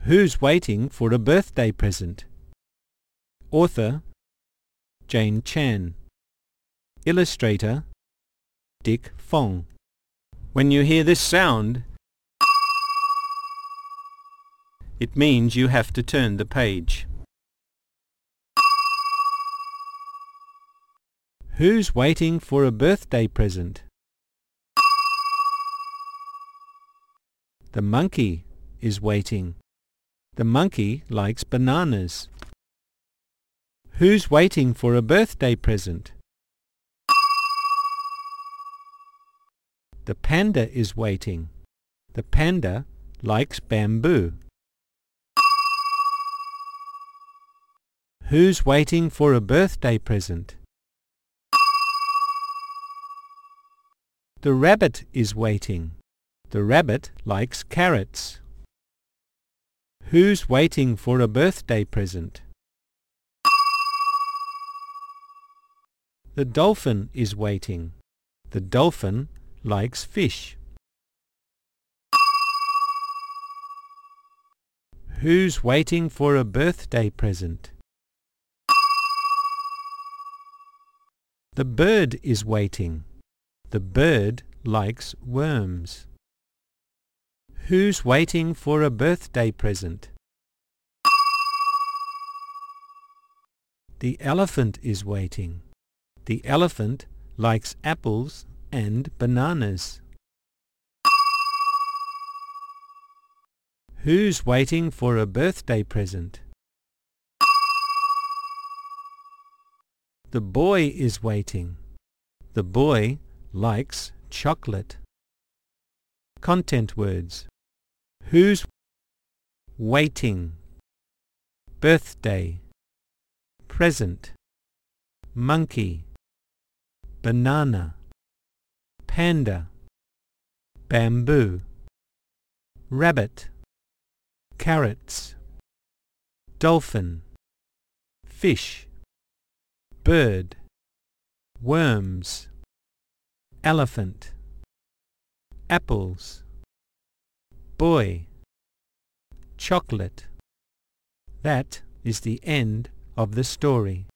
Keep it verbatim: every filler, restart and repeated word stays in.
Who's waiting for a birthday present? Author Jane Chan. Illustrator Dick Fong. When you hear this sound, it means you have to turn the page. Who's waiting for a birthday present? The monkey is waiting. The monkey likes bananas. Who's waiting for a birthday present? The panda is waiting. The panda likes bamboo. Who's waiting for a birthday present? The rabbit is waiting. The rabbit likes carrots. Who's waiting for a birthday present? The dolphin is waiting. The dolphin likes fish. Who's waiting for a birthday present? The bird is waiting. The bird likes worms. Who's waiting for a birthday present? The elephant is waiting. The elephant likes apples and bananas. Who's waiting for a birthday present? The boy is waiting. The boy likes chocolate. Content words. Who's waiting? Birthday. Present. Monkey. Banana. Panda. Bamboo. Rabbit. Carrots. Dolphin. Fish. Bird. Worms. Elephant. Apples. Boy. Chocolate. That is the end of the story.